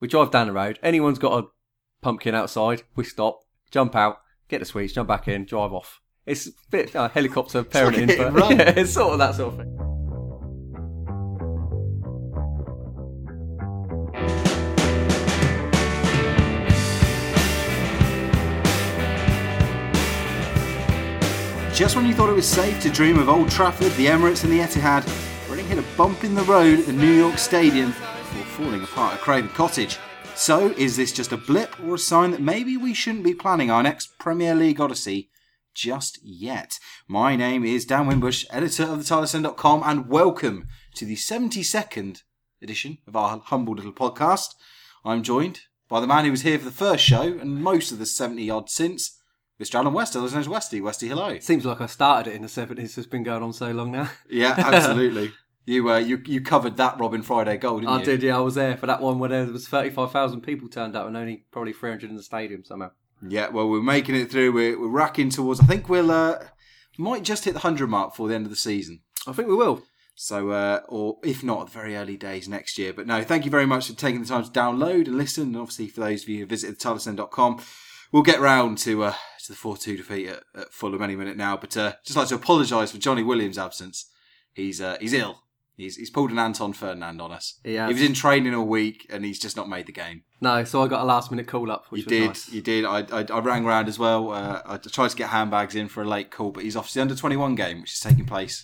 We drive down the road. Anyone's got a pumpkin outside, we stop, jump out, get the sweets, jump back in, drive off. It's a bit helicopter parenting, like but yeah, it's sort of that sort of thing. Just when you thought it was safe to dream of Old Trafford, the Emirates and the Etihad, Reading hit a bump in the road at the New York Stadium before falling apart at Craven Cottage. So, is this just a blip or a sign that maybe we shouldn't be planning our next Premier League odyssey just yet? My name is Dan Wimbush, editor of theTilerSend.com, and welcome to the 72nd edition of our humble little podcast. I'm joined by the man who was here for the first show and most of the 70 odd since, Mr. Alan West, otherwise known as Westy. Westy, hello. Seems like I started it in the 70s. It's been going on so long now. Yeah, absolutely. You covered that Robin Friday goal, didn't you? I did, yeah. I was there for that one where there was 35,000 people turned up and only probably 300 in the stadium somehow. Yeah, well, we're making it through. We're racking towards, I think we'll might just hit the 100 mark before the end of the season. I think we will. So, or if not, the very early days next year. But no, thank you very much for taking the time to download and listen. And obviously, for those of you who visited TilerSend.com, we'll get round to the 4-2 defeat at Fulham any minute now. But just like to apologise for Johnny Williams' absence. He's ill. He's pulled an Anton Ferdinand on us. He was in training all week and he's just not made the game. No, so I got a last minute call up, which was nice. You did. I rang round as well. I tried to get handbags in for a late call, but he's off to the under-21 game, which is taking place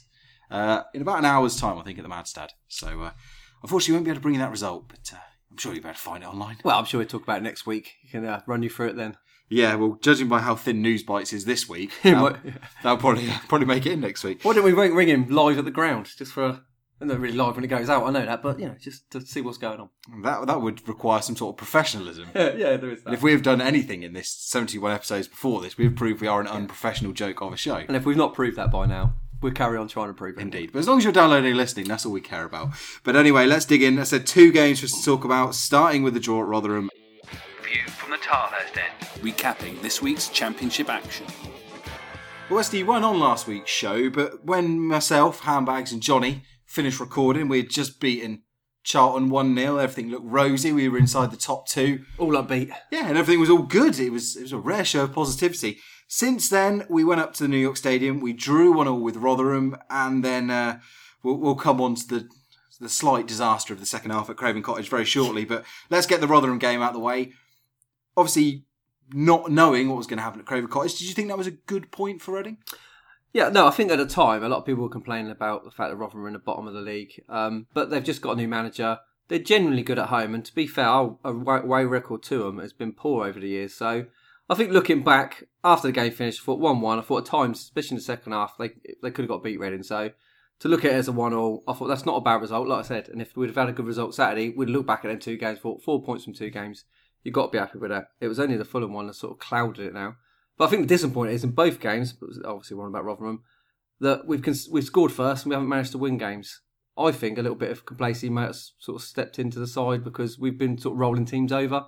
in about an hour's time, I think, at the Madstad. So, unfortunately, we won't be able to bring you that result, but I'm sure you'll be able to find it online. Well, I'm sure we'll talk about it next week. You can run you through it then. Yeah, well, judging by how thin News Bites is this week, that'll probably make it in next week. Why don't we ring him live at the ground, just for not really live when it goes out, I know that, but just to see what's going on. That would require some sort of professionalism. Yeah, there is that. And if we have done anything in this 71 episodes before this, we've proved we are an unprofessional joke of a show. And if we've not proved that by now, we'll carry on trying to prove it. Indeed. But as long as you're downloading and listening, that's all we care about. But anyway, let's dig in. I said 2 games for us to talk about, starting with the draw at Rotherham. View from the Tilehurst end. Recapping this week's championship action. Well, Westy, you weren't on last week's show, but when myself, Handbags and Johnny finished recording, we had just beaten Charlton 1-0. Everything looked rosy. We were inside the top 2. All upbeat. Yeah, and everything was all good. It was a rare show of positivity. Since then, we went up to the New York Stadium. We drew 1-1 with Rotherham, and then we'll come on to the slight disaster of the second half at Craven Cottage very shortly. But let's get the Rotherham game out of the way. Obviously, not knowing what was going to happen at Craven Cottage, did you think that was a good point for Reading? Yeah, no, I think at the time, a lot of people were complaining about the fact that Rotherham were in the bottom of the league. But they've just got a new manager. They're genuinely good at home. And to be fair, our away record to them has been poor over the years. So I think looking back, after the game finished, I thought 1-1. I thought at times, especially in the second half, they could have got beat Reading. So to look at it as a 1-1, I thought that's not a bad result, like I said. And if we'd have had a good result Saturday, we'd look back at them 2 games, thought 4 points from 2 games. You've got to be happy with that. It was only the Fulham one that sort of clouded it now. But I think the disappointment is in both games, but obviously one about Rotherham, that we've scored first and we haven't managed to win games. I think a little bit of complacency might have sort of stepped into the side because we've been sort of rolling teams over.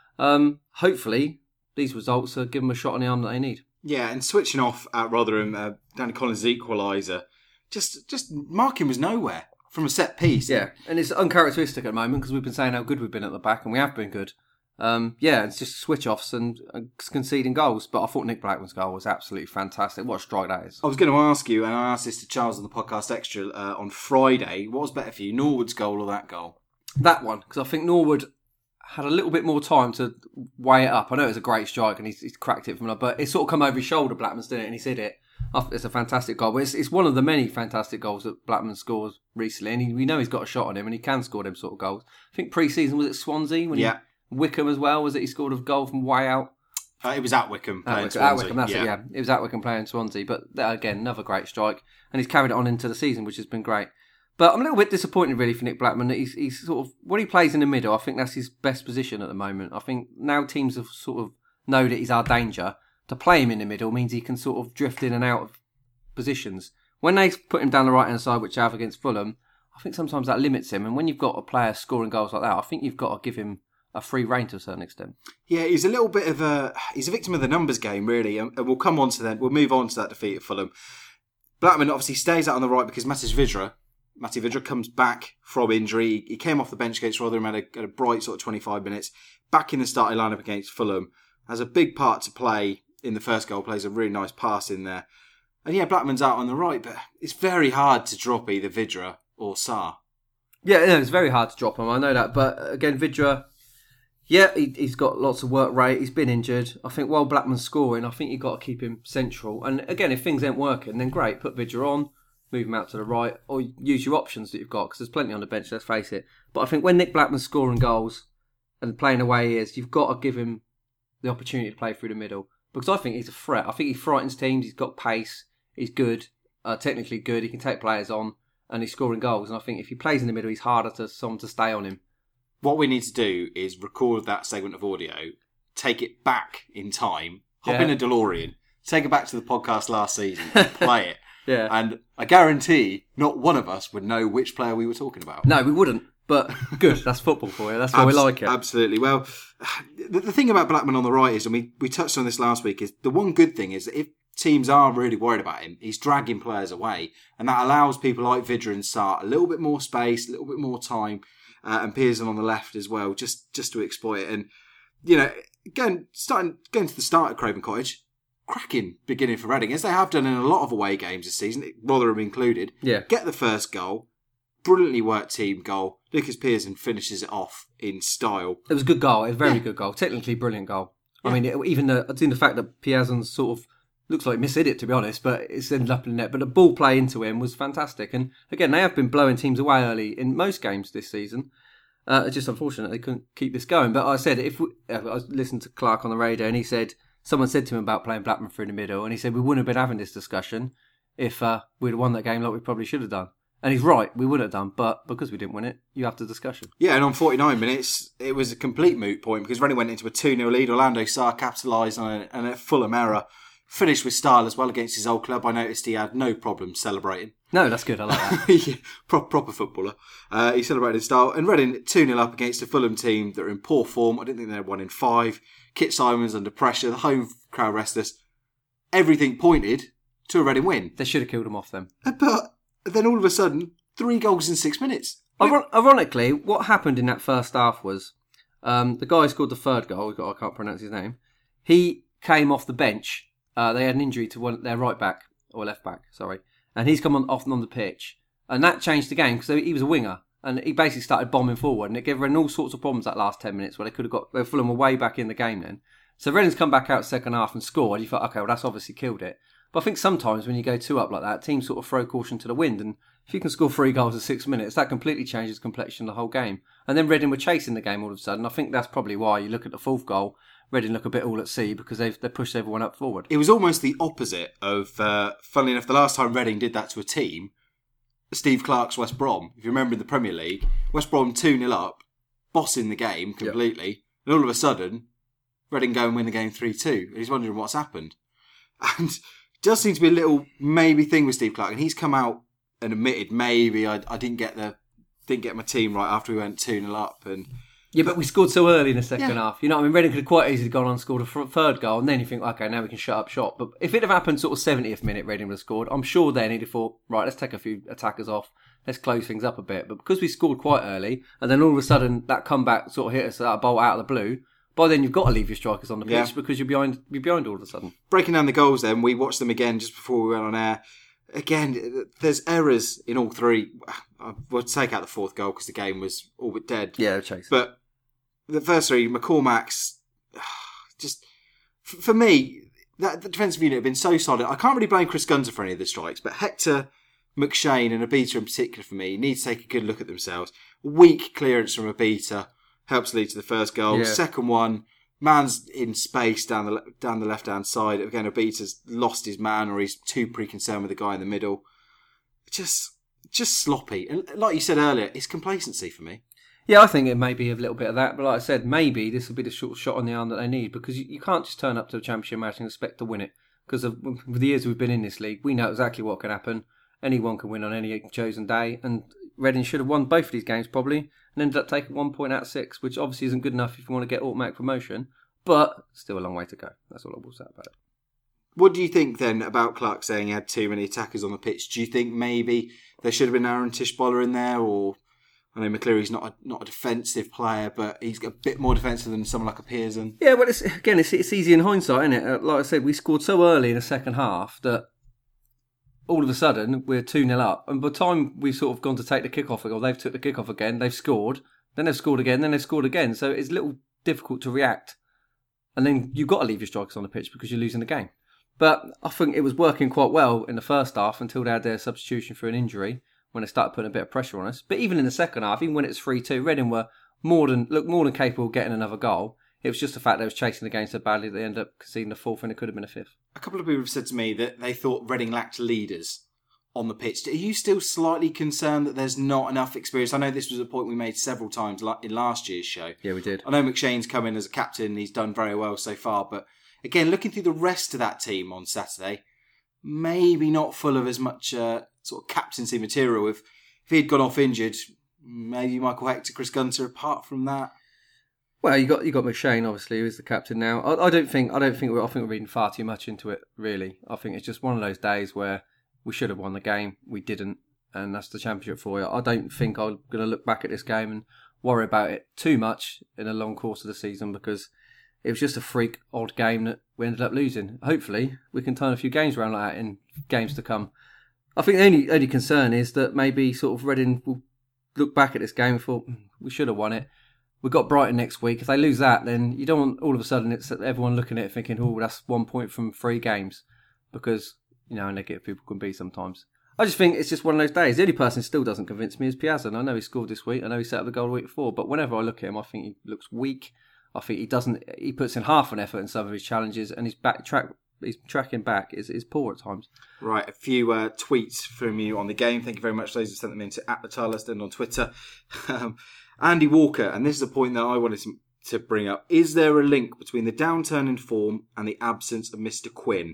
Hopefully, these results will give them a shot on the arm that they need. Yeah, and switching off at Rotherham, Danny Collins' equaliser, just Markin was nowhere from a set piece. Yeah, and it's uncharacteristic at the moment because we've been saying how good we've been at the back, and we have been good. It's just switch-offs and conceding goals. But I thought Nick Blackman's goal was absolutely fantastic. What a strike that is. I was going to ask you, and I asked this to Charles on the Podcast Extra on Friday, what was better for you, Norwood's goal or that goal? That one, because I think Norwood had a little bit more time to weigh it up. I know it was a great strike and he's cracked it from that, but it sort of come over his shoulder, Blackman's did it, and he's hit it. It's a fantastic goal. But it's one of the many fantastic goals that Blackman scores recently, and we know he's got a shot on him and he can score them sort of goals. I think pre-season, was it Swansea? Wickham as well, was it? He scored a goal from way out. It was at Wickham playing Swansea. At Wickham, that's it, yeah. It was at Wickham playing Swansea. But again, another great strike. And he's carried it on into the season, which has been great. But I'm a little bit disappointed really for Nick Blackman that he's sort of, when he plays in the middle, I think that's his best position at the moment. I think now teams have sort of know that he's our danger. To play him in the middle means he can sort of drift in and out of positions. When they put him down the right-hand side, which they have against Fulham, I think sometimes that limits him. And when you've got a player scoring goals like that, I think you've got to give him a free rein to a certain extent. Yeah, he's a little bit of he's a victim of the numbers game, really. And we'll move on to that defeat at Fulham. Blackman obviously stays out on the right because Matis Vydra Matej Vydra comes back from injury. He came off the bench against Rotherham, had a bright sort of 25 minutes. Back in the starting lineup against Fulham. Has a big part to play in the first goal. Plays a really nice pass in there. And yeah, Blackman's out on the right, but it's very hard to drop either Vydra or Sarr. Yeah, no, it's very hard to drop him, I know that. But again, Vydra, yeah, he's got lots of work rate. He's been injured. I think while Blackman's scoring, I think you've got to keep him central. And again, if things ain't working, then great, put Vydra on, move him out to the right, or use your options that you've got, because there's plenty on the bench, let's face it. But I think when Nick Blackman's scoring goals and playing the way he is, you've got to give him the opportunity to play through the middle. Because I think he's a threat. I think he frightens teams. He's got pace. He's good, technically good. He can take players on, and he's scoring goals. And I think if he plays in the middle, he's harder for someone to stay on him. What we need to do is record that segment of audio, take it back in time, hop in a DeLorean, take it back to the podcast last season, and play it. Yeah. And I guarantee not one of us would know which player we were talking about. No, we wouldn't. But good, that's football for you. That's why we like it. Absolutely. Well, the thing about Blackman on the right is, and we touched on this last week, is the one good thing is that if teams are really worried about him, he's dragging players away. And that allows people like Vydra and Sarr a little bit more space, a little bit more time, and Pearson on the left as well, just to exploit it. And, you know, going to the start at Craven Cottage, cracking beginning for Reading, as they have done in a lot of away games this season, Rotherham included. Yeah. Get the first goal. Brilliantly worked team goal. Lucas Pearson finishes it off in style. It was a good goal. It was a very good goal. Technically brilliant goal. Yeah. I mean, even the fact that Piazon sort of looks like mishit it, to be honest, but it's ended up in the net. But the ball play into him was fantastic. And again, they have been blowing teams away early in most games this season. It's just unfortunate they couldn't keep this going. But I said, I listened to Clark on the radio, and he said, someone said to him about playing Blackman through the middle, and he said, we wouldn't have been having this discussion if we'd won that game like we probably should have done. And he's right, we would have done, but because we didn't win it, you have the discussion. Yeah, and on 49 minutes, it was a complete moot point because Reading went into a 2-0 lead. Orlando Sarr capitalised on a Fulham error. Finished with style as well against his old club. I noticed he had no problem celebrating. No, that's good, I like that. Yeah, proper footballer. He celebrated in style. And Reading 2-0 up against a Fulham team that are in poor form. I didn't think they had 1 in 5. Kit Simons under pressure, the home crowd restless. Everything pointed to a Reading win. They should have killed him off them. But then all of a sudden, 3 goals in 6 minutes. Ironically, what happened in that first half was the guy who scored the third goal, I can't pronounce his name, he came off the bench. They had an injury to their right back, or left back, sorry. And he's come off on the pitch. And that changed the game because he was a winger. And he basically started bombing forward. And it gave Reading all sorts of problems that last 10 minutes where they could have got Fulham way back in the game then. So Reading's come back out second half and scored. You thought, okay, well, that's obviously killed it. But I think sometimes when you go 2 up like that, teams sort of throw caution to the wind. And if you can score 3 goals in 6 minutes, that completely changes the complexion of the whole game. And then Reading were chasing the game all of a sudden. I think that's probably why you look at the 4th goal, Reading look a bit all at sea because they pushed everyone up forward. It was almost the opposite of, funnily enough, the last time Reading did that to a team, Steve Clarke's West Brom. If you remember in the Premier League, West Brom 2-0 up, bossing the game completely, yep. And all of a sudden, Reading go and win the game 3-2. And he's wondering what's happened. And it does seem to be a little maybe thing with Steve Clarke, and he's come out and admitted maybe I didn't get my team right after we went 2-0 up, and yeah, but we scored so early in the second half. You know what I mean? Reading could have quite easily gone on and scored a third goal, and then you think, okay, now we can shut up shop. But if it had happened sort of 70th minute, Reading would have scored. I'm sure then he'd have thought, right, let's take a few attackers off, let's close things up a bit. But because we scored quite early, and then all of a sudden that comeback sort of hit us a bolt out of the blue, by then you've got to leave your strikers on the pitch because you're behind all of a sudden. Breaking down the goals then, we watched them again just before we went on air. Again, there's errors in all 3. We'll take out the 4th goal because the game was all but dead. Yeah, chase. But the first 3, McCormack's, just, for me, the defensive unit have been so solid. I can't really blame Chris Gunter for any of the strikes, but Hector, McShane and Abita in particular for me need to take a good look at themselves. Weak clearance from Abita helps lead to the first goal. Yeah. Second one, man's in space down the left-hand side. Again, Abita's lost his man or he's too pre-concerned with the guy in the middle. Just sloppy. And like you said earlier, it's complacency for me. Yeah, I think it may be a little bit of that. But like I said, maybe this will be the short shot on the arm that they need because you can't just turn up to a championship match and expect to win it. Because with the years we've been in this league, we know exactly what can happen. Anyone can win on any chosen day. And Reading should have won both of these games probably and ended up taking 1 point out of 6, which obviously isn't good enough if you want to get automatic promotion. But still a long way to go. That's all I will say about it. What do you think then about Clark saying he had too many attackers on the pitch? Do you think maybe there should have been Aaron Tischboller in there, or I know McCleary's not a defensive player, but he's a bit more defensive than someone like a Pearson. Yeah, well, it's easy in hindsight, isn't it? Like I said, we scored so early in the second half that all of a sudden we're 2-0 up, and by the time we've sort of gone to take the kick-off, or they've took the kick-off again, they've scored, then they've scored again, then they've scored again. So it's a little difficult to react, and then you've got to leave your strikers on the pitch because you're losing the game. But I think it was working quite well in the first half until they had their substitution for an injury when they started putting a bit of pressure on us. But even in the second half, even when it's 3-2, Reading were more than capable of getting another goal. It was just the fact they was chasing the game so badly that they ended up conceding a fourth and it could have been a fifth. A couple of people have said to me that they thought Reading lacked leaders on the pitch. Are you still slightly concerned that there's not enough experience? I know this was a point we made several times in last year's show. Yeah, we did. I know McShane's come in as a captain and he's done very well so far, but again, looking through the rest of that team on Saturday, maybe not full of as much sort of captaincy material. If he'd gone off injured, maybe Michael Hector, Chris Gunter. Apart from that, well, you got McShane obviously, who's the captain now. I think we're reading far too much into it. Really, I think it's just one of those days where we should have won the game, we didn't, and that's the championship for you. I don't think I'm going to look back at this game and worry about it too much in a long course of the season because it was just a freak odd game that we ended up losing. Hopefully, we can turn a few games around like that in games to come. I think the only concern is that maybe sort of Reading will look back at this game and thought, we should have won it. We've got Brighton next week. If they lose that, then you don't want all of a sudden it's everyone looking at it thinking, oh, that's 1 point from 3 games. Because, negative people can be sometimes. I just think it's just one of those days. The only person who still doesn't convince me is Piazza. And I know he scored this week. I know he set up the goal the week before. But whenever I look at him, I think he looks weak. I think he puts in half an effort in some of his challenges, and his tracking back is poor at times. Right, a few tweets from you on the game. Thank you very much. Those who sent them in to @TheTarlesden on Twitter. Andy Walker, and this is a point that I wanted to bring up. Is there a link between the downturn in form and the absence of Mr. Quinn?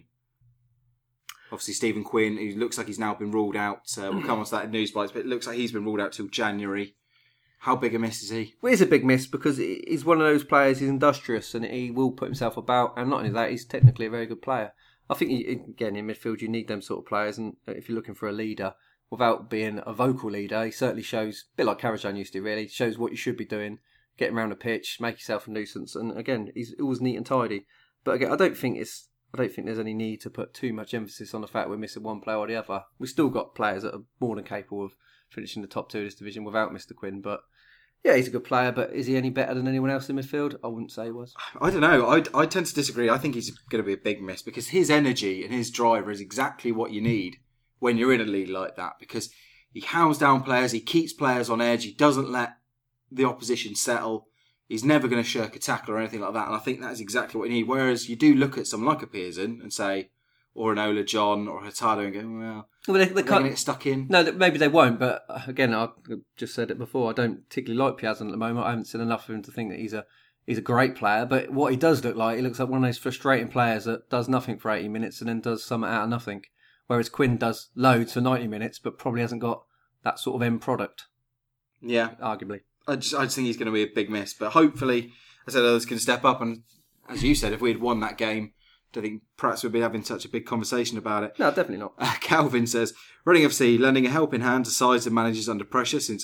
Obviously, Stephen Quinn, who looks like he's now been ruled out. We'll come on to that in news bites, but it looks like he's been ruled out till January. How big a miss is he? Well, it's a big miss because he's one of those players, he's industrious and he will put himself about. And not only that, he's technically a very good player. I think, again, in midfield, you need them sort of players. And if you're looking for a leader, without being a vocal leader, he certainly shows, a bit like Karajan used to really, shows what you should be doing, getting around the pitch, make yourself a nuisance. And again, he's always neat and tidy. But again, I don't think there's any need to put too much emphasis on the fact we're missing one player or the other. We've still got players that are more than capable of finishing the top 2 of this division without Mr. Quinn, but yeah, he's a good player, but is he any better than anyone else in midfield? I wouldn't say he was. I don't know. I tend to disagree. I think he's going to be a big miss because his energy and his drive is exactly what you need when you're in a league like that, because he hounds down players, he keeps players on edge, he doesn't let the opposition settle, he's never going to shirk a tackle or anything like that, and I think that is exactly what you need. Whereas you do look at someone like a Pearson and say, or an Ola John or a Hurtado and go, well, they can't get stuck in. No, maybe they won't, but again, I just said it before, I don't particularly like Piazza at the moment. I haven't seen enough of him to think that he's a great player, but what he does look like, he looks like one of those frustrating players that does nothing for 80 minutes and then does something out of nothing. Whereas Quinn does loads for 90 minutes, but probably hasn't got that sort of end product. Yeah. Arguably. I just think he's going to be a big miss, but hopefully, I said, others can step up, and as you said, if we had won that game, I don't think perhaps we'd be having such a big conversation about it. No, definitely not. Calvin says, Reading FC lending a helping hand to sides and managers under pressure since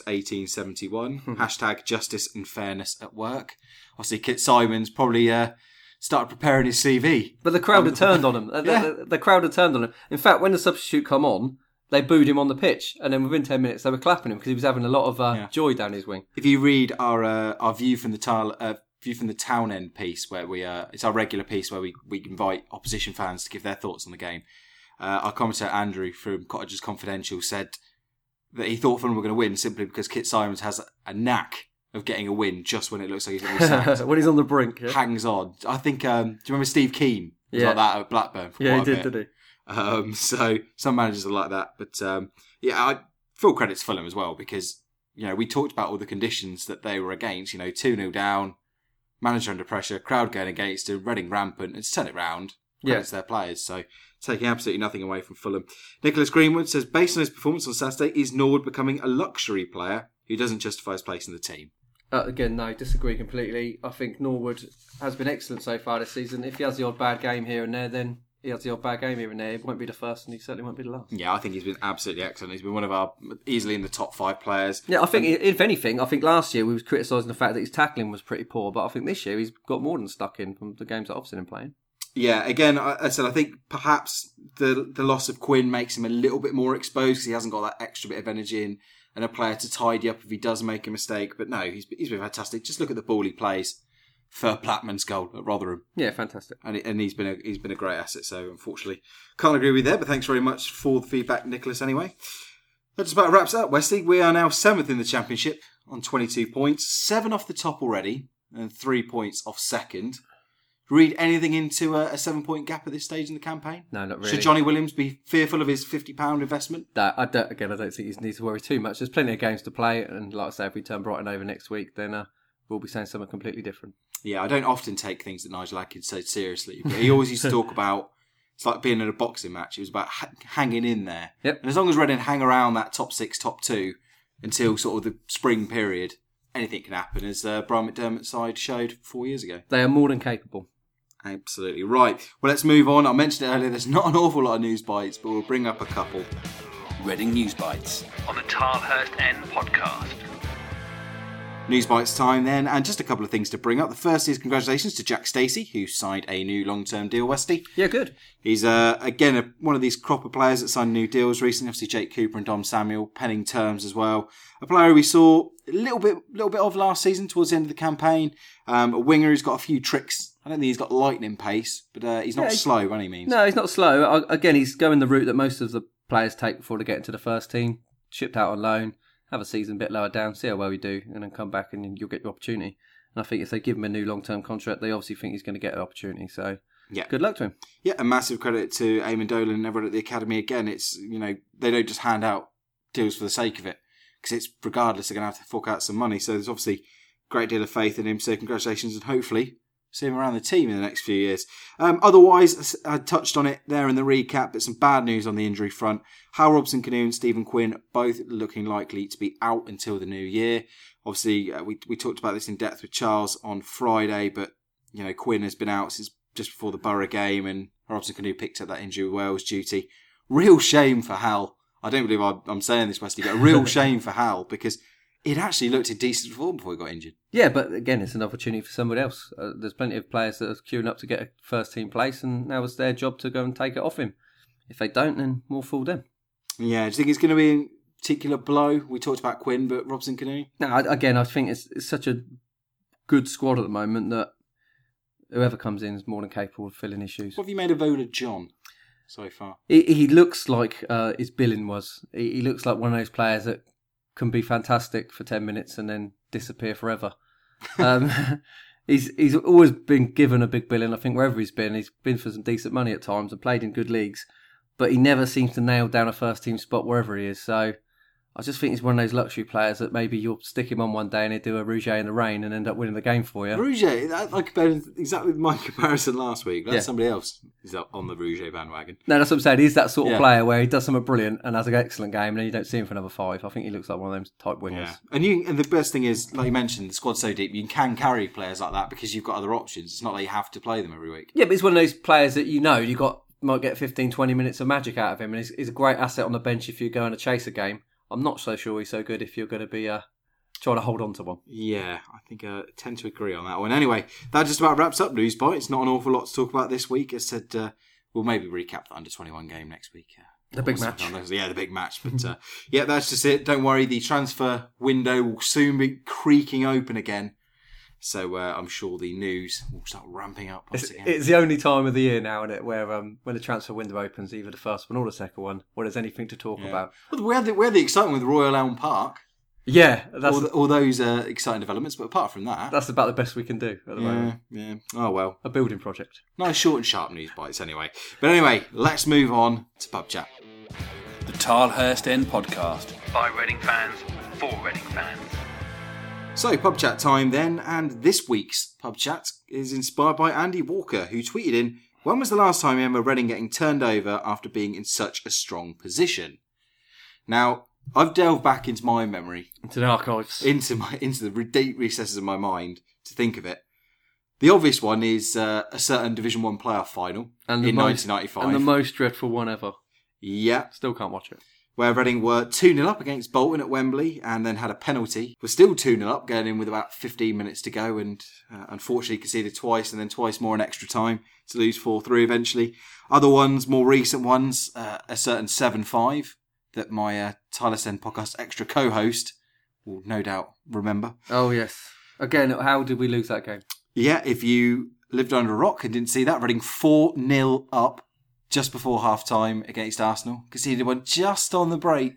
1871. Hashtag justice and fairness at work. Obviously, Kit Simons probably started preparing his CV. But the crowd had turned on him. The crowd had turned on him. In fact, when the substitute come on, they booed him on the pitch, and then within 10 minutes they were clapping him because he was having a lot of joy down his wing. If you read our view from the Town End piece, where it's our regular piece where we invite opposition fans to give their thoughts on the game. Our commentator Andrew from Cottagers Confidential said that he thought Fulham were going to win simply because Kit Simons has a knack of getting a win just when it looks like he's going to be sacked. When he's on the brink. Yeah. Hangs on. I think, do you remember Steve Keane? Was like that at Blackburn. Yeah, he did, didn't he? So some managers are like that. But full credit to Fulham as well, because we talked about all the conditions that they were against. 2-0 down, manager under pressure, crowd going against him, Reading rampant, and to turn it round, credits their players. So taking absolutely nothing away from Fulham. Nicholas Greenwood says, based on his performance on Saturday, is Norwood becoming a luxury player who doesn't justify his place in the team? Again, no, disagree completely. I think Norwood has been excellent so far this season. If he has the odd bad game here and there, then he has the odd bad game here and there. He won't be the first, and he certainly won't be the last. Yeah, I think he's been absolutely excellent. He's been one of our easily in the top 5 players. Yeah, I think if anything, I think last year we was criticising the fact that his tackling was pretty poor, but I think this year he's got more than stuck in from the games that I've seen him playing. Yeah, again, I said I think perhaps the loss of Quinn makes him a little bit more exposed because he hasn't got that extra bit of energy and a player to tidy up if he does make a mistake. But no, he's been fantastic. Just look at the ball he plays for Plattman's goal at Rotherham. Yeah, fantastic. And he's been a great asset. So unfortunately, can't agree with you there. But thanks very much for the feedback, Nicholas. Anyway, that just about wraps it up, Wesley. We are now 7th in the Championship on 22 points, 7 off the top already, and 3 points off second. Read anything into a 7-point gap at this stage in the campaign? No, not really. Should Johnny Williams be fearful of his £50 investment? I don't think he needs to worry too much. There's plenty of games to play, and like I say, if we turn Brighton over next week, then we'll be saying something completely different. Yeah, I don't often take things that Nigel Adkins said seriously, but he always used to talk about, it's like being in a boxing match. It was about hanging in there. Yep. And as long as Reading hang around that top 6, top 2 until sort of the spring period, anything can happen, as Brian McDermott's side showed 4 years ago. They are more than capable. Absolutely. Right. Well, let's move on. I mentioned it earlier, there's not an awful lot of news bites, but we'll bring up a couple. Reading News Bites on the Tilehurst End podcast. News bites time then, and just a couple of things to bring up. The first is congratulations to Jack Stacey, who signed a new long-term deal, Westy. Yeah, good. He's, again, one of these crop of players that signed new deals recently. Obviously, Jake Cooper and Dom Samuel penning terms as well. A player we saw a little bit of last season towards the end of the campaign. A winger who's got a few tricks. I don't think he's got lightning pace, but he's not slow by any means. No, he's not slow. Again, he's going the route that most of the players take before they get into the first team. Shipped out on loan, have a season a bit lower down, see how well we do, and then come back and you'll get your opportunity. And I think if they give him a new long-term contract, they obviously think he's going to get an opportunity. So, yeah, good luck to him. Yeah, a massive credit to Eamon Dolan and everyone at the academy. Again, it's, they don't just hand out deals for the sake of it, because it's regardless they're going to have to fork out some money. So there's obviously a great deal of faith in him. So congratulations, and hopefully see him around the team in the next few years. Otherwise, I touched on it there in the recap, but some bad news on the injury front. Hal Robson-Kanu and Stephen Quinn both looking likely to be out until the new year. Obviously, we talked about this in depth with Charles on Friday, but Quinn has been out since just before the Borough game, and Robson-Kanu picked up that injury with Wales duty. Real shame for Hal. I don't believe I'm saying this, Westy, but a real shame for Hal, because it actually looked in decent form before he got injured. Yeah, but again, it's an opportunity for somebody else. There's plenty of players that are queuing up to get a first team place, and now it's their job to go and take it off him. If they don't, then more fool them. Yeah, do you think it's going to be a particular blow? We talked about Quinn, but Robson-Kanu? No, again, I think it's such a good squad at the moment that whoever comes in is more than capable of filling his shoes. What have you made of Ola John so far? He looks like his billing was. He looks like one of those players that can be fantastic for 10 minutes and then disappear forever. He's always been given a big billing. I think wherever he's been for some decent money at times and played in good leagues, but he never seems to nail down a first team spot wherever he is. So I just think he's one of those luxury players that maybe you'll stick him on one day and he'll do a Rouget in the rain and end up winning the game for you. Rouget, I compared exactly my comparison last week. That's somebody else is up on the Rouget bandwagon. No, that's what I'm saying. He's that sort of player where he does something brilliant and has an excellent game, and then you don't see him for another 5. I think he looks like one of those type wingers. Yeah. And the best thing is, like you mentioned, the squad's so deep, you can carry players like that because you've got other options. It's not like you have to play them every week. Yeah, but it's one of those players that might get 15, 20 minutes of magic out of him, and he's a great asset on the bench if you're going to chase a game. I'm not so sure he's so good if you're going to be trying to hold on to one. Yeah, I think I tend to agree on that one. Anyway, that just about wraps up News Bite. It's not an awful lot to talk about this week. As said, we'll maybe recap the Under-21 game next week. The big match. Yeah, the big match. But that's just it. Don't worry, the transfer window will soon be creaking open again. So I'm sure the news will start ramping up once again. It's the only time of the year now, isn't it, where when the transfer window opens, either the first one or the second one, where there's anything to talk about. Well, we had the excitement with Royal Elm Park. Yeah. All those exciting developments, but apart from that... That's about the best we can do at the moment. Yeah. Oh, well. A building project. Nice short and sharp news bites anyway. But anyway, let's move on to Pub Chat. The Tilehurst End podcast. By Reading fans, for Reading fans. So, Pub Chat time then, and this week's Pub Chat is inspired by Andy Walker, who tweeted in, when was the last time you remember Reading getting turned over after being in such a strong position? Now, I've delved back into my memory. Into the archives. Into the deep recesses of my mind to think of it. The obvious one is a certain Division 1 playoff final in 1995. And the most dreadful one ever. Yeah. Still can't watch it. Where Reading were 2-0 up against Bolton at Wembley and then had a penalty. Were still 2-0 up, going in with about 15 minutes to go, and unfortunately conceded twice and then twice more in extra time to lose 4-3 eventually. Other ones, more recent ones, a certain 7-5 that my Tyler's Den podcast extra co-host will no doubt remember. Oh, yes. Again, how did we lose that game? Yeah, if you lived under a rock and didn't see that, Reading 4-0 up just before half-time against Arsenal. Conceded one just on the break,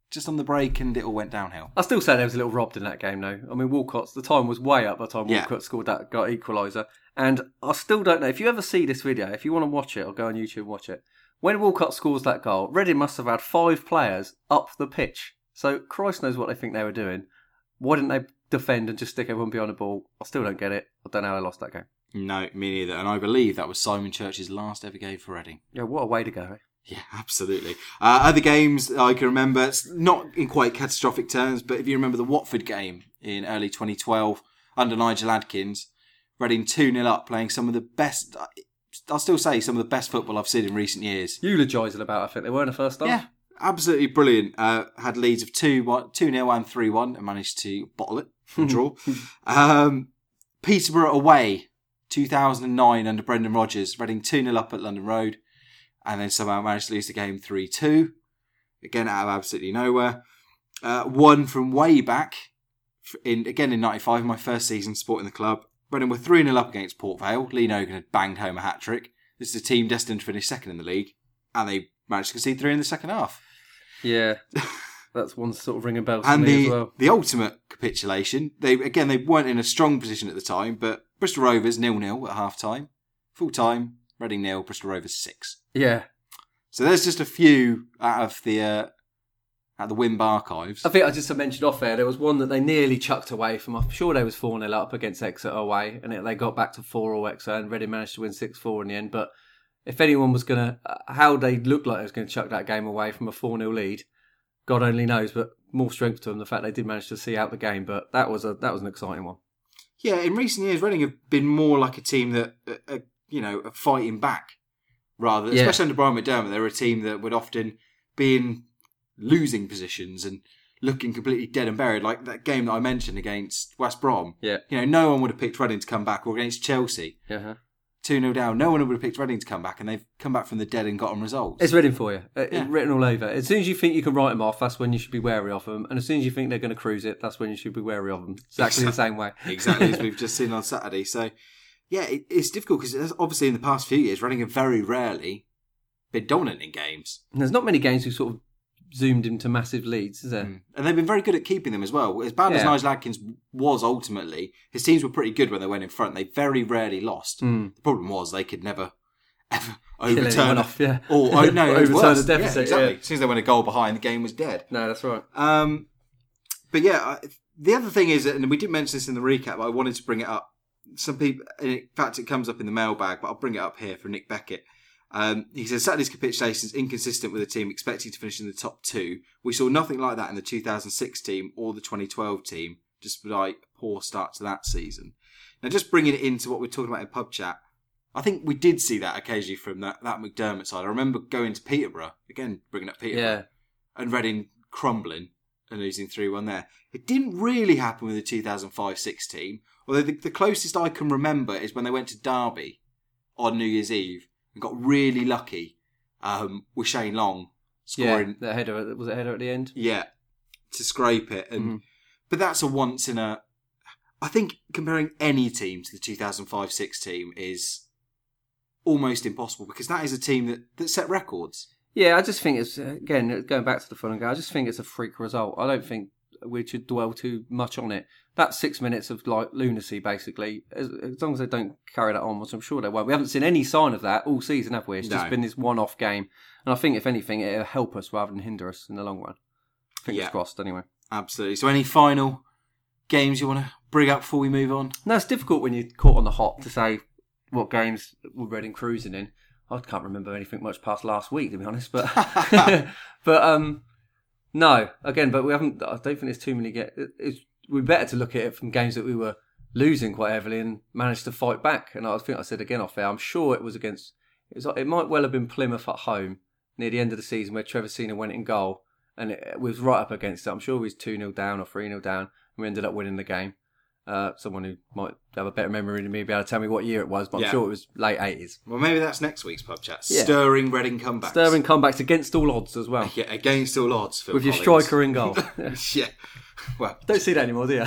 and it all went downhill. I still say there was a little robbed in that game, though. I mean, the time was way up by the time Walcott scored that got equaliser. And I still don't know, if you ever see this video, if you want to watch it, or go on YouTube and watch it, when Walcott scores that goal, Reading must have had 5 players up the pitch. So Christ knows what they think they were doing. Why didn't they defend and just stick everyone behind the ball? I still don't get it. I don't know how they lost that game. No, me neither. And I believe that was Simon Church's last ever game for Reading. Yeah, what a way to go, eh? Yeah, absolutely. Other games I can remember, it's not in quite catastrophic terms, but if you remember the Watford game in early 2012 under Nigel Adkins, Reading 2-0 up, playing some of the best, I'll still say some of the best football I've seen in recent years. Eulogising about, I think they were in the first half. Yeah, absolutely brilliant. Had leads of 2-0 and 3-1 and managed to bottle it and draw. Peterborough away, 2009 under Brendan Rodgers, Reading 2-0 up at London Road, and then somehow managed to lose the game 3-2. Again, out of absolutely nowhere. One from way back, in 95, my first season supporting the club. Reading were 3-0 up against Port Vale. Lee Nogan had banged home a hat-trick. This is a team destined to finish second in the league, and they managed to concede 3 in the second half. Yeah, that's one sort of ringing bells to me as well. The ultimate capitulation, they weren't in a strong position at the time, but Bristol Rovers 0-0 at half-time. Full-time, Reading 0, Bristol Rovers 6. Yeah. So there's just a few out of the Wimb archives. I think I just mentioned off there was one that they nearly chucked away from. I'm sure they was 4-0 up against Exeter away, and they got back to 4-0 Exeter, and Reading managed to win 6-4 in the end. But if anyone was going to, how they looked like they was going to chuck that game away from a 4-0 lead, God only knows. But more strength to them, the fact they did manage to see out the game. But that was an exciting one. Yeah, in recent years, Reading have been more like a team that are fighting back, especially under Brian McDermott. They're a team that would often be in losing positions and looking completely dead and buried, like that game that I mentioned against West Brom. Yeah, no one would have picked Reading to come back, or against Chelsea. 2-0 down. No one would have picked Reading to come back, and they've come back from the dead and gotten results. It's Reading for you. It's written all over. As soon as you think you can write them off, that's when you should be wary of them. And as soon as you think they're going to cruise it, that's when you should be wary of them. Exactly the same way. Exactly as we've just seen on Saturday. So, yeah, it's difficult because obviously in the past few years, Reading have very rarely been dominant in games. And there's not many games who sort of zoomed into massive leads, is there? And they've been very good at keeping them as well. As bad as Nigel Adkins was ultimately, his teams were pretty good when they went in front. They very rarely lost. The problem was they could never, ever overturn off, overturn a deficit. Yeah, exactly. As soon as they went a goal behind, the game was dead. No, that's right. But yeah, the other thing is, and we didn't mention this in the recap, but I wanted to bring it up. Some people, in fact, it comes up in the mailbag, but I'll bring it up here for Nick Beckett. He says Saturday's capitulation is inconsistent with a team expecting to finish in the top 2. We saw nothing like that in the 2006 team or the 2012 team, despite a poor start to that season. Now, just bringing it into what we're talking about in pub chat, I think we did see that occasionally from that McDermott side. I remember going to Peterborough, again bringing up Peterborough, and Reading crumbling and losing 3-1 there. It didn't really happen with the 2005-6 team, although the closest I can remember is when they went to Derby on New Year's Eve and got really lucky with Shane Long scoring. Yeah, the header, was it a header at the end? Yeah, to scrape it. But that's a once in a... I think comparing any team to the 2005-6 team is almost impossible because that is a team that set records. Yeah, I just think it's, again, going back to the Fulham game, I just think it's a freak result. I don't think we should dwell too much on it. That's 6 minutes of like lunacy, basically. As long as they don't carry that on, which I'm sure they won't. We haven't seen any sign of that all season, have we? It's just been this one-off game. And I think, if anything, it'll help us rather than hinder us in the long run. Fingers crossed, anyway. Absolutely. So any final games you want to bring up before we move on? No, it's difficult when you're caught on the hop to say what games we're Reading cruising in. I can't remember anything much past last week, to be honest. But no, again, but we haven't. I don't think there's too many. We're better to look at it from games that we were losing quite heavily and managed to fight back. And I think I said again off air, I'm sure it was against. It might well have been Plymouth at home near the end of the season where Trevor Sina went in goal, and it was right up against it. I'm sure he was 2-0 down or 3-0 down, and we ended up winning the game. Someone who might have a better memory than me be able to tell me what year it was, but I'm sure it was late 80s. Well, maybe that's next week's pub chat. Stirring Reading comebacks. Stirring comebacks against all odds as well. Yeah, against all odds. Phil With Collins. your striker in goal. Yeah. Well, don't see that anymore, do you?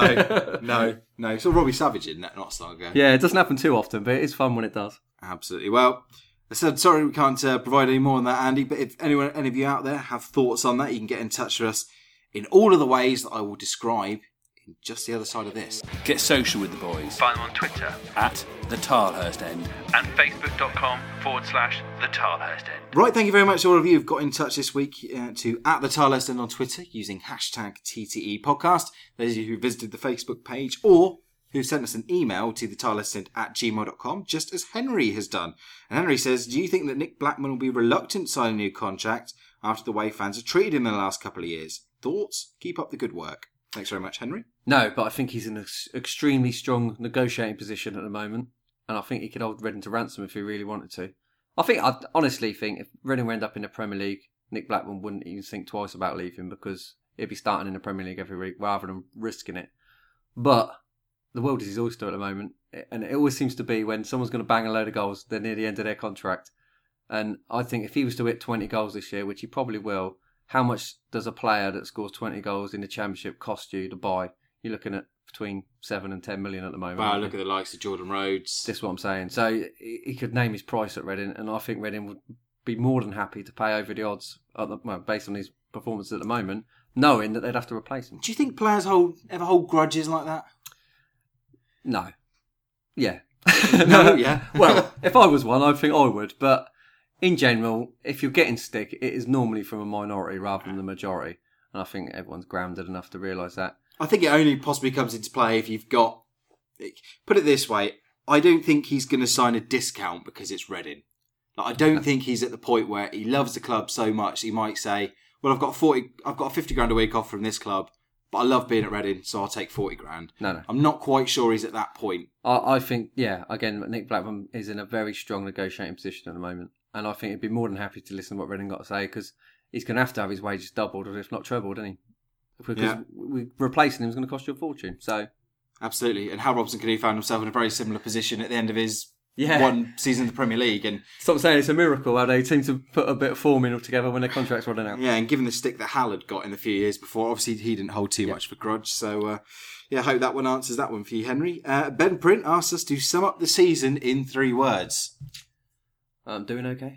No. So Robbie Savage in that not so long ago. Yeah, it doesn't happen too often, but it is fun when it does. Absolutely. Well, I said sorry we can't provide any more on that, Andy. But if any of you out there have thoughts on that, you can get in touch with us in all of the ways that I will describe in just the other side of this. Get social with the boys. Find them on Twitter at the Tilehurst End and facebook.com/the Tilehurst End. Right, thank you very much to all of you who've got in touch this week to at the Tilehurst End on Twitter using hashtag TTE podcast. Those of you who visited the Facebook page or who sent us an email to the tilehurstend@gmail.com, just as Henry has done. And Henry says, do you think that Nick Blackman will be reluctant to sign a new contract after the way fans have treated him in the last couple of years? Thoughts? Keep up the good work. Thanks very much, Henry. No, but I think he's in an extremely strong negotiating position at the moment, and I think he could hold Reading to ransom if he really wanted to. I honestly think if Reading end up in the Premier League, Nick Blackman wouldn't even think twice about leaving because he'd be starting in the Premier League every week rather than risking it. But the world is his oyster at the moment, and it always seems to be when someone's going to bang a load of goals, they're near the end of their contract. And I think if he was to hit 20 goals this year, which he probably will, how much does a player that scores 20 goals in the Championship cost you to buy? You're looking at between 7 and 10 million at the moment. Wow, look at the likes of Jordan Rhodes. That's what I'm saying. So he could name his price at Reading, and I think Reading would be more than happy to pay over the odds based on his performance at the moment, knowing that they'd have to replace him. Do you think players ever hold grudges like that? No. Yeah. No, yeah. Well, if I was one, I think I would. But in general, if you're getting stick, it is normally from a minority rather than the majority. And I think everyone's grounded enough to realise that. I think it only possibly comes into play if you've got... Put it this way, I don't think he's going to sign a discount because it's Reading. Like, I don't think he's at the point where he loves the club so much he might say, well, I've got 50 grand a week off from this club, but I love being at Reading, so I'll take 40 grand. No. I'm not quite sure he's at that point. I think, again, Nick Blackman is in a very strong negotiating position at the moment. And I think he'd be more than happy to listen to what Reading got to say because he's going to have his wages doubled or if not trebled, isn't he? Because replacing him is going to cost you a fortune. So, absolutely. And Hal Robson-Kanu found himself in a very similar position at the end of his one season in the Premier League. And stop saying it's a miracle how they seem to put a bit of form in together when their contracts running out. Yeah, and given the stick that Hal had got in a few years before, obviously he didn't hold too much for grudge. So, I hope that one answers that one for you, Henry. Ben Print asked us to sum up the season in 3 words. Doing okay.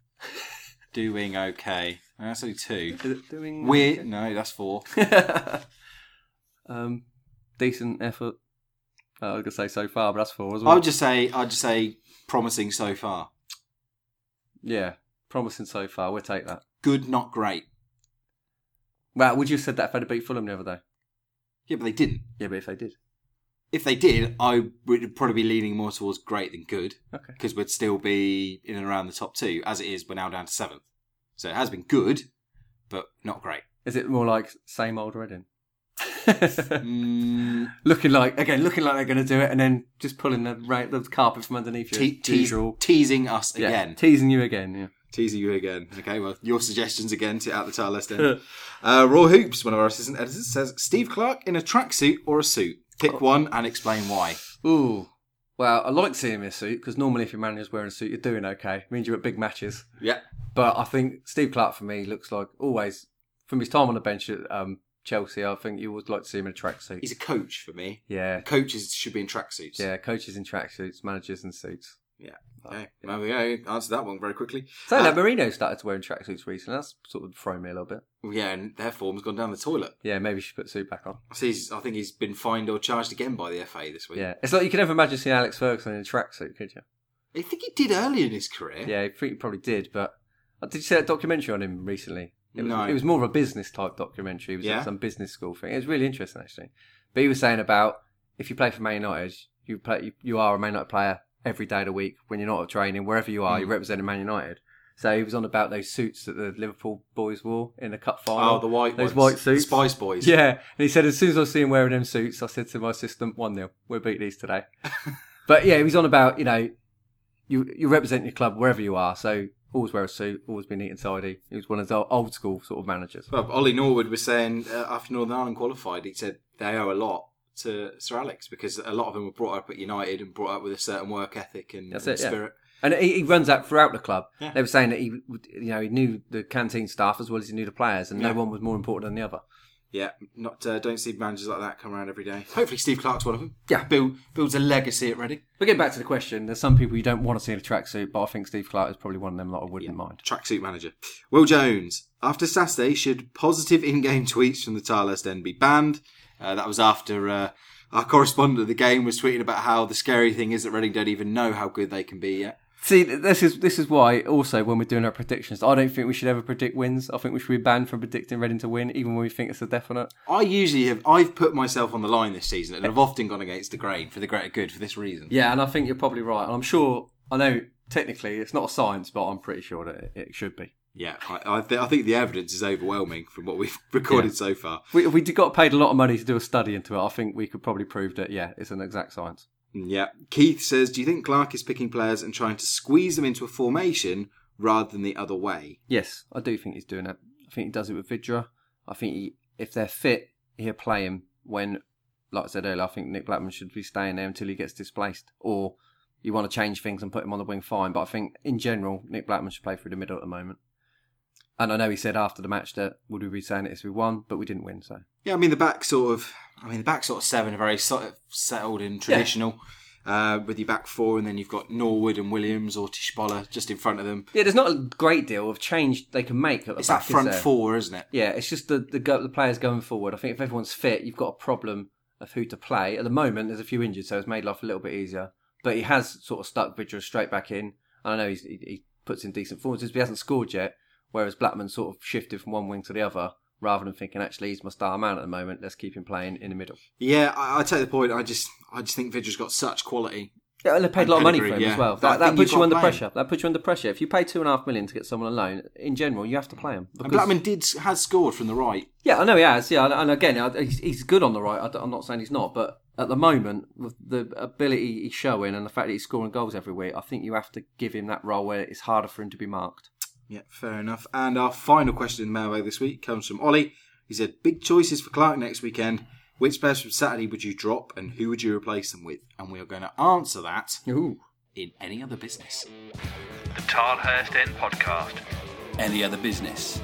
Doing okay. That's only 2. Is it doing weird? Okay? No, that's 4. Decent effort. I was gonna say so far, but that's 4 as well. I'd just say promising so far. Yeah, promising so far. We'll take that. Good, not great. Well, would you have said that if they'd beat Fulham the other day? Yeah, but they didn't. Yeah, but if they did. If they did, I would probably be leaning more towards great than good. Okay. Because we'd still be in and around the top 2. As it is, we're now down to 7th. So it has been good, but not great. Is it more like same old Reading? Looking like they're going to do it and then just pulling the carpet from underneath you. Teasing us again. Teasing you again, yeah. Teasing you again. Okay, well, your suggestions again to out the Tilehurst End. Raw Hoops, one of our assistant editors, says Steve Clarke in a tracksuit or a suit. Pick one and explain why. Ooh. Well, I like seeing him in a suit because normally if your manager's wearing a suit, you're doing okay. It means you're at big matches. Yeah. But I think Steve Clarke for me looks like always, from his time on the bench at Chelsea, I think you would like to see him in a tracksuit. He's a coach for me. Yeah. Coaches should be in tracksuits. Yeah, coaches in tracksuads, managers in suits. Yeah. Okay. Well, we go. Answer that one very quickly. So that Mourinho started to wearing tracksuits recently. That's sort of thrown me a little bit. Yeah, and their form's gone down the toilet. Yeah, maybe you should put the suit back on. I think he's been fined or charged again by the FA this week. Yeah, it's like you could never imagine seeing Alex Ferguson in a tracksuit, could you? I think he did earlier in his career. Yeah, I think he probably did. But did you see that documentary on him recently? It was more of a business type documentary. It was like some business school thing. It was really interesting actually. But he was saying about if you play for Man United, you are a Man United player every day of the week when you're not at training, wherever you are, you're representing Man United. So he was on about those suits that the Liverpool boys wore in the cup final. Oh, the white those ones. white suits. The Spice Boys. Yeah, and he said as soon as I see him wearing them suits, I said to my assistant, 1-0, we'll beat these today. But yeah, he was on about, you represent your club wherever you are, so always wear a suit, always be neat and tidy. He was one of those old school sort of managers. Well, Ollie Norwood was saying after Northern Ireland qualified, he said they owe a lot to Sir Alex because a lot of them were brought up at United and brought up with a certain work ethic and spirit. Yeah. And he runs that throughout the club. Yeah. They were saying that he knew the canteen staff as well as he knew the players, and no one was more important than the other. Yeah, don't see managers like that come around every day. Hopefully Steve Clarke's one of them. Yeah. Builds a legacy at Reading. But getting back to the question, there's some people you don't want to see in a tracksuit, but I think Steve Clarke is probably one of them that I wouldn't mind. Tracksuit manager. Will Jones. After Saturday, should positive in-game tweets from the Tilehurst End be banned? That was after our correspondent of the game was tweeting about how the scary thing is that Reading don't even know how good they can be yet. See, this is why also when we're doing our predictions, I don't think we should ever predict wins. I think we should be banned from predicting Reading to win, even when we think it's a definite. I've put myself on the line this season and I've often gone against the grain for the greater good for this reason. Yeah, and I think you're probably right. And I'm sure, I know technically it's not a science, but I'm pretty sure that it should be. Yeah, I think the evidence is overwhelming from what we've recorded so far. If we got paid a lot of money to do a study into it, I think we could probably prove that, it's an exact science. Yeah. Keith says, do you think Clarke is picking players and trying to squeeze them into a formation rather than the other way? Yes, I do think he's doing that. I think he does it with Vydra. I think if they're fit, he'll play him when, like I said earlier, I think Nick Blackman should be staying there until he gets displaced. Or you want to change things and put him on the wing, fine. But I think, in general, Nick Blackman should play through the middle at the moment. And I know he said after the match that would we be saying it if we won, but we didn't win, so. Yeah, the back sort of seven are very settled and traditional. Yeah. With your back four, and then you've got Norwood and Williams or Tishbola just in front of them. Yeah, there's not a great deal of change they can make at the back. It's that front four, isn't it? Yeah, it's just the players going forward. I think if everyone's fit, you've got a problem of who to play. At the moment, there's a few injured, so it's made life a little bit easier. But he has sort of stuck Vydra straight back in. I know he puts in decent performances, but he hasn't scored yet. Whereas Blackman sort of shifted from one wing to the other, rather than thinking, actually, he's my star man at the moment. Let's keep him playing in the middle. Yeah, I take the point. I just think Vydra's got such quality. Yeah, and they paid a lot of money for him as well. That puts you under pressure. That puts you under pressure. If you pay $2.5 million to get someone on loan, in general, you have to play him. And Blackman has scored from the right. Yeah, I know he has. Yeah, and again, he's good on the right. I'm not saying he's not, but at the moment, with the ability he's showing and the fact that he's scoring goals every week, I think you have to give him that role where it's harder for him to be marked. Yeah, fair enough. And our final question in the mailbag this week comes from Ollie. He said, big choices for Clarke next weekend. Which players from Saturday would you drop and who would you replace them with? And we are going to answer that in Any Other Business. The Tilehurst End Podcast. Any Other Business.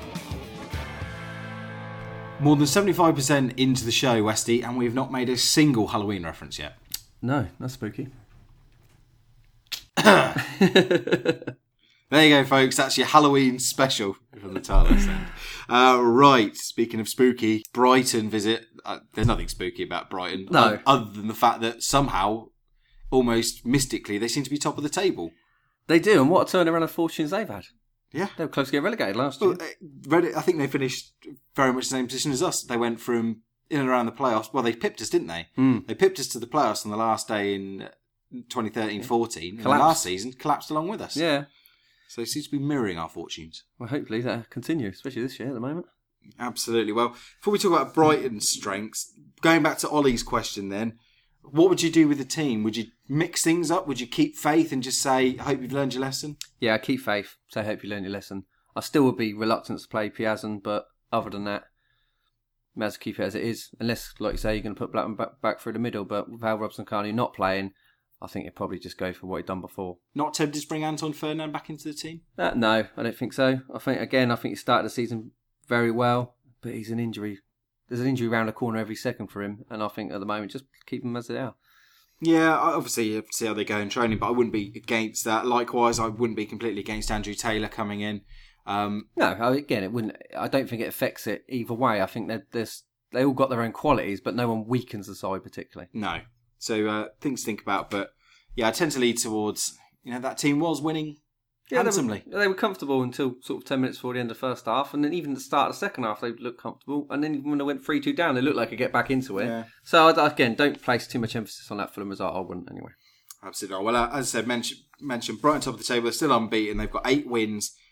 More than 75% into the show, Westy, and we've not made a single Halloween reference yet. No, that's spooky. There you go, folks. That's your Halloween special from the Tilehurst End. Right, speaking of spooky, Brighton visit. There's nothing spooky about Brighton. No. Other than the fact that somehow, almost mystically, they seem to be top of the table. They do, and what a turnaround of fortunes they've had. Yeah. They were close to getting relegated last year. I think they finished very much the same position as us. They went from in and around the playoffs. Well, they pipped us, didn't they? They pipped us to the playoffs on the last day in 2013-14. And last season, collapsed along with us. Yeah. So it seems to be mirroring our fortunes. Well, hopefully that continues, especially this year at the moment. Absolutely. Well, before we talk about Brighton's strengths, going back to Ollie's question then, what would you do with the team? Would you mix things up? Would you keep faith and just say, I hope you've learned your lesson? Yeah, keep faith. Say, I hope you learned your lesson. I still would be reluctant to play Piazon, but other than that, may as well keep it as it is. Unless, like you say, you're going to put Blackman back through the middle, but with Val Robson-Kanu not playing, I think he'd probably just go for what he'd done before. Not tempted to bring Anton Ferdinand back into the team? No, I don't think so. I think he started the season very well, but he's an injury. There's an injury around the corner every second for him, and I think at the moment just keep him as they are. Yeah, obviously you have to see how they go in training, but I wouldn't be against that. Likewise, I wouldn't be completely against Andrew Taylor coming in. No, again, it wouldn't. I don't think it affects it either way. I think they all got their own qualities, but no one weakens the side particularly. No. So things to think about, but yeah, I tend to lead towards, that team was winning handsomely. They were comfortable until sort of 10 minutes before the end of the first half, and then even at the start of the second half, they looked comfortable, and then when they went 3-2 down, they looked like they get back into it. Yeah. So again, don't place too much emphasis on that Fulham result. I wouldn't anyway. Absolutely. Well, as I said, mentioned Brighton top of the table. They're still unbeaten. They've got 8 wins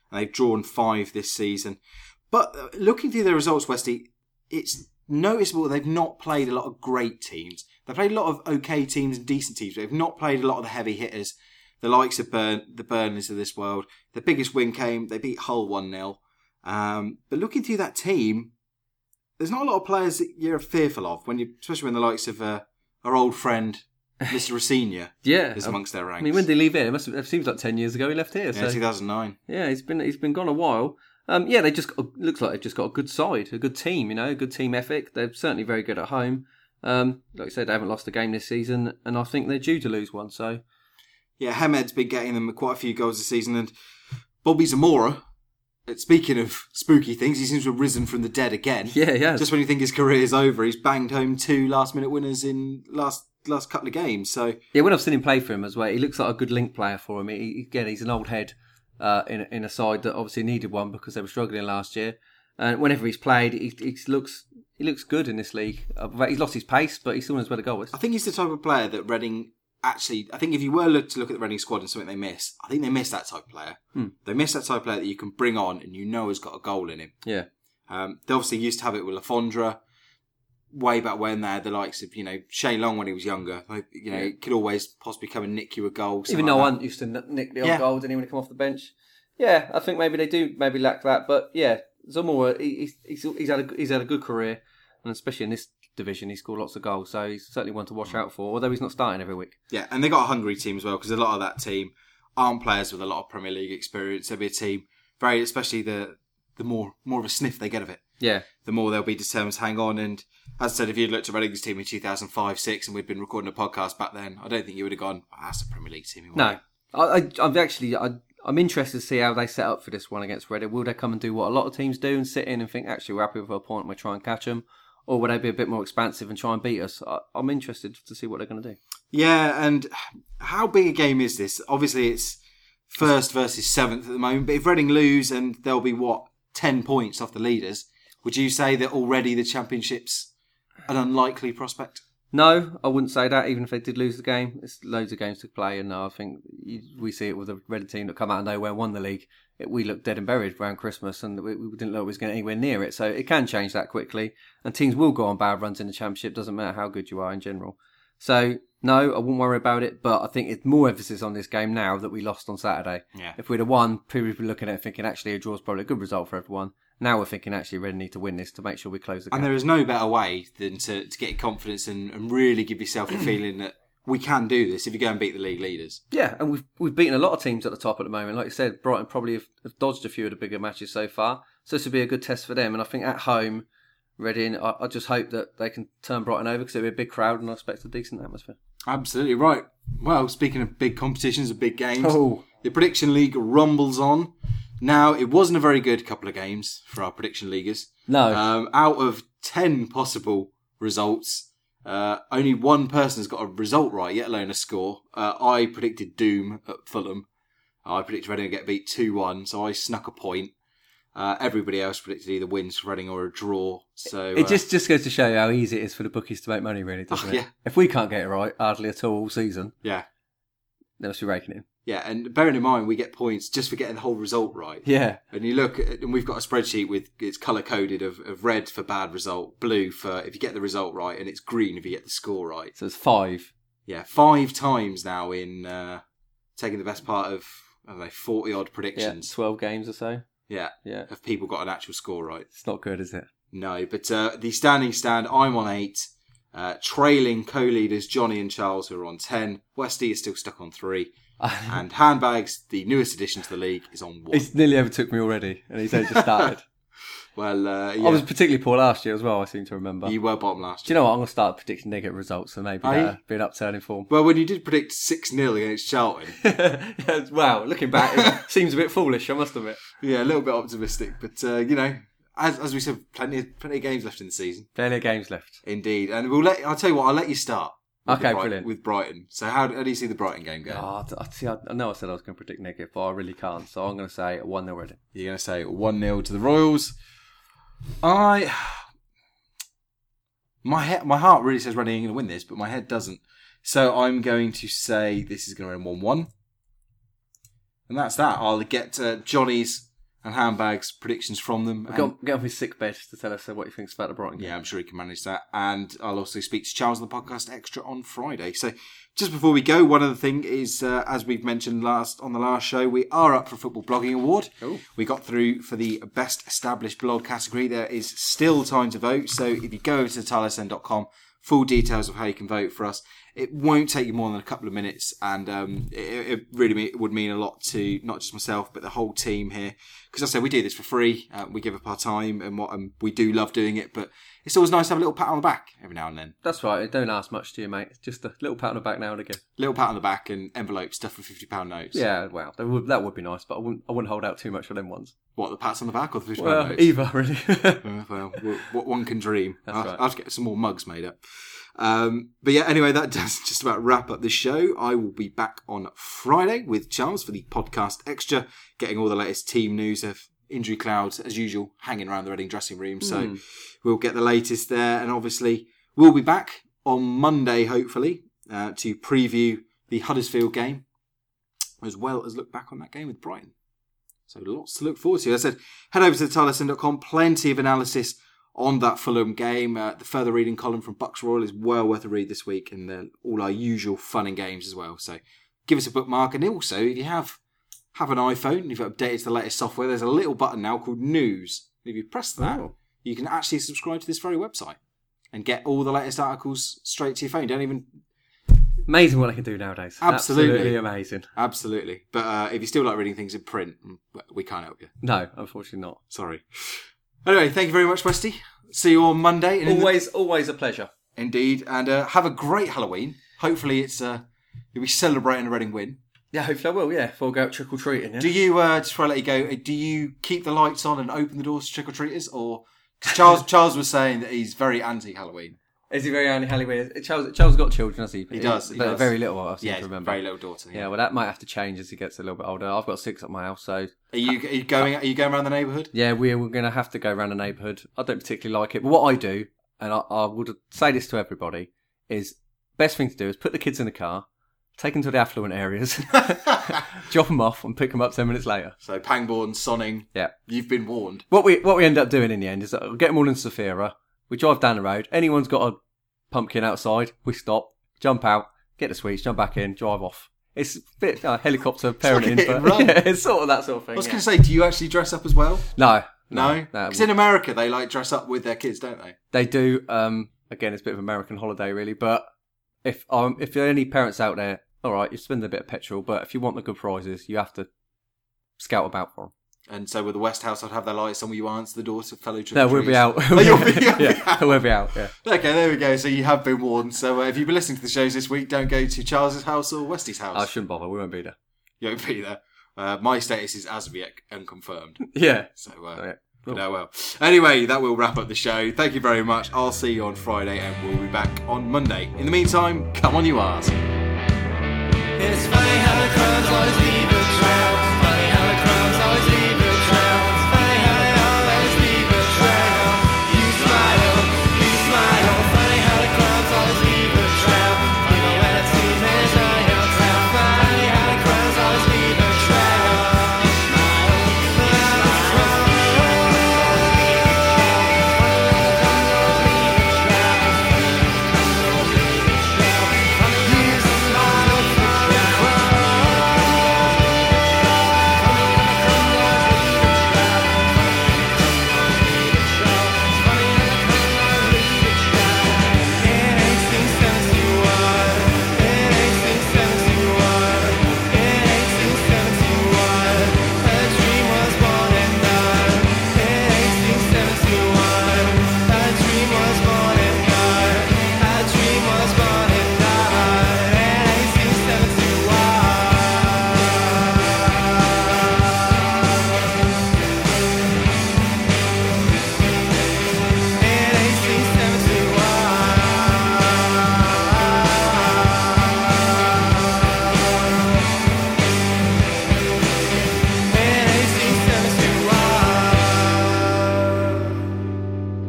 and they've drawn 5 this season. But looking through their results, Westy, it's noticeable they've not played a lot of great teams. They've played a lot of okay teams and decent teams, but they've not played a lot of the heavy hitters, the likes of the Burnleys of this world. The biggest win came, they beat Hull 1-0. But looking through that team, there's not a lot of players that you're fearful of, especially when the likes of our old friend, Mr. Rossignol, is amongst their ranks. I mean, when did he leave here? It seems like 10 years ago he left here. Yeah, so. 2009. Yeah, he's been gone a while. They looks like they've just got a good side, a good team, a good team ethic. They're certainly very good at home. Like I said, they haven't lost a game this season, and I think they're due to lose one. So, yeah, Hamed's been getting them quite a few goals this season, and Bobby Zamora. Speaking of spooky things, he seems to have risen from the dead again. Yeah. Just when you think his career is over, he's banged home 2 last-minute winners in last couple of games. So yeah, when I've seen him play for him as well, he looks like a good link player for him. He's an old head in a side that obviously needed one because they were struggling last year. And whenever he's played, he looks good in this league. He's lost his pace, but he still knows where to go with. I think he's the type of player that Reading actually. I think if you were to look at the Reading squad and something they miss, I think they miss that type of player. They miss that type of player that you can bring on and has got a goal in him. Yeah. They obviously used to have it with Lafondra. Way back when they had the likes of, Shane Long when he was younger. It could always possibly come and nick you a goal. Even no one used to nick the odd goal, didn't he, when he come off the bench? Yeah, I think maybe they do lack that. But yeah, Zamora, he's had a good career. And especially in this division, he scored lots of goals. So he's certainly one to watch out for, although he's not starting every week. Yeah, and they got a hungry team as well, because a lot of that team aren't players with a lot of Premier League experience. They'll be a team, especially the more of a sniff they get of it. Yeah. The more they'll be determined to hang on. And as I said, if you'd looked at Reading's team in 2005-06 and we'd been recording a podcast back then, I don't think you would have gone, that's a Premier League team. No. I'm interested to see how they set up for this one against Reading. Will they come and do what a lot of teams do and sit in and think, actually, we're happy with our point and we'll try and catch them? Or will they be a bit more expansive and try and beat us? I'm interested to see what they're going to do. Yeah, and how big a game is this? Obviously, it's 1st versus 7th at the moment, but if Reading lose and they'll be, 10 points off the leaders, would you say that already the Championship's an unlikely prospect? No, I wouldn't say that, even if they did lose the game. There's loads of games to play, and I think we see it with the Reading team that come out of nowhere and won the league. We looked dead and buried around Christmas, and we didn't know it was going anywhere near it. So it can change that quickly, and teams will go on bad runs in the Championship. Doesn't matter how good you are in general. So no, I wouldn't worry about it. But I think it's more emphasis on this game now that we lost on Saturday. Yeah. If we'd have won, people would be looking at it thinking actually a draw is probably a good result for everyone. Now we're thinking actually Reading need to win this to make sure we close the gap. And there is no better way than to get confidence and really give yourself a feeling that we can do this if you go and beat the league leaders. Yeah, and we've beaten a lot of teams at the top at the moment. Like you said, Brighton probably have dodged a few of the bigger matches so far. So this would be a good test for them. And I think at home, Reading, I just hope that they can turn Brighton over because it'll be a big crowd and I expect a decent atmosphere. Absolutely right. Well, speaking of big competitions and big games, the Prediction League rumbles on. Now, it wasn't a very good couple of games for our Prediction Leaguers. No. Out of 10 possible results, only one person has got a result right, yet alone a score. I predicted Doom at Fulham. I predicted Reading to get beat 2-1, so I snuck a point. Everybody else predicted either wins for Reading or a draw. So it just goes to show you how easy it is for the bookies to make money, really, doesn't it? Yeah. If we can't get it right, hardly at all season, yeah, they must be raking it. Yeah, and bearing in mind, we get points just for getting the whole result right. Yeah. And you look, and we've got a spreadsheet with, it's colour-coded of red for bad result, blue for if you get the result right, and it's green if you get the score right. So it's 5. Yeah, 5 times now in taking the best part of, 40-odd predictions. Yeah, 12 games or so. Yeah. Have people got an actual score right? It's not good, is it? No, but the standing stand, I'm on 8. Trailing co-leaders Johnny and Charles, who are on 10. Westy is still stuck on 3. And Handbags, the newest addition to the league, is on 1. He's nearly overtook me already, and he's only just started. Well, yeah. I was particularly poor last year as well, I seem to remember. You were bottom last year. Do you know what? I'm going to start predicting negative results, so maybe be an upturn in form. Well, when you did predict 6-0 against Charlton. Yeah, wow, looking back, it seems a bit foolish, I must admit. Yeah, a little bit optimistic, but, as we said, plenty of games left in the season. Plenty of games left. Indeed. And I'll tell you what, I'll let you start. Okay, brilliant. With Brighton. So how do you see the Brighton game going? I know I said I was going to predict negative, but I really can't. So I'm going to say 1-0 Reading. You're going to say 1-0 to the Royals. My heart really says Reading are going to win this, but my head doesn't. So I'm going to say this is going to end 1-1. And that's that. I'll get Johnny's and handbags, predictions from them. Get off his sick bed to tell us what he thinks about the Brighton game. Yeah, I'm sure he can manage that. And I'll also speak to Charles on the podcast extra on Friday. So just before we go, one other thing is, as we've mentioned on the last show, we are up for Football Blogging Award. Ooh. We got through for the Best Established Blog category. There is still time to vote. So if you go over to thetilehurstend.com, full details of how you can vote for us. It won't take you more than a couple of minutes, and it really would mean a lot to not just myself, but the whole team here. Because as I say, we do this for free. We give up our time, and we do love doing it, but it's always nice to have a little pat on the back every now and then. That's right. It don't ask much to you, mate. It's just a little pat on the back now and again. Little pat on the back and envelope stuff for £50 notes. Yeah, well, that would be nice, but I wouldn't hold out too much for them ones. What, the pats on the back or the £50 well, notes? Either, really. Well, what one can dream. That's right. I'll have to get some more mugs made up. But yeah, anyway, that does just about wrap up the show. I will be back on Friday with Charles for the podcast extra, getting all the latest team news of injury clouds, as usual, hanging around the Reading dressing room. So we'll get the latest there. And obviously, we'll be back on Monday, hopefully, to preview the Huddersfield game, as well as look back on that game with Brighton. So lots to look forward to. As I said, head over to thetilehurstend.com. Plenty of analysis on that Fulham game. The further reading column from Bucks Royal is well worth a read this week, and all our usual fun and games as well. So give us a bookmark. And also, if you have an iPhone and you've updated to the latest software, there's a little button now called News. If you press that, you can actually subscribe to this very website and get all the latest articles straight to your phone. Don't even... Amazing what I can do nowadays. Absolutely amazing. Absolutely. But if you still like reading things in print, we can't help you. No, unfortunately not. Sorry. Anyway, thank you very much, Westy. See you on Monday. And always a pleasure. Indeed. And have a great Halloween. Hopefully you'll be celebrating a Reading win. Yeah, hopefully I will, yeah. Before I go out trick-or-treating, yeah? Do you, just before I let you go, do you keep the lights on and open the doors to trick-or-treaters? Or... Charles was saying that he's very anti-Halloween. Is he very anti-Halloween? Charles got children, has he? He does. But very little, I seem to remember. Very little daughter. Yeah, well, that might have to change as he gets a little bit older. I've got 6 at my house, so... Are you going around the neighbourhood? Yeah, we're going to have to go around the neighbourhood. I don't particularly like it, but what I do, and I would say this to everybody, is best thing to do is put the kids in the car, take them to the affluent areas, drop them off, and pick them up 10 minutes later. So Pangbourne, Sonning, yeah, you've been warned. What we end up doing in the end is that we get them all in Saphira, we drive down the road, anyone's got a pumpkin outside, we stop, jump out, get the sweets, jump back in, drive off. It's a bit helicopter parenting, but yeah, it's sort of that sort of thing. I was going to say, do you actually dress up as well? No. Because in America, they like dress up with their kids, don't they? They do. Again, it's a bit of an American holiday, really. But if there are any parents out there, all right, you spend a bit of petrol, but if you want the good prizes, you have to scout about for them. And so with the West House, I'd have their lights on. Will you answer the door to fellow trick-or-treaters? No, we'll be out. We'll be out, yeah. Okay, there we go. So you have been warned. So if you've been listening to the shows this week, don't go to Charles's house or Westy's house. I shouldn't bother. We won't be there. You won't be there. My status is as of yet unconfirmed. Yeah. So, well. Anyway, that will wrap up the show. Thank you very much. I'll see you on Friday and we'll be back on Monday. In the meantime, come on you arse. It's funny how the crowds always leave a trail. Funny how the crowds always leave a trail. Funny how they always leave a trail. You smile. Funny how the crowds always leave a trail. Even when it seems there's no trail. Funny how the crowds always leave a trail.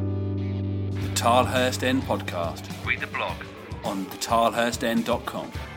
Tilehurst End Podcast. Read the blog on thetilehurstend.com.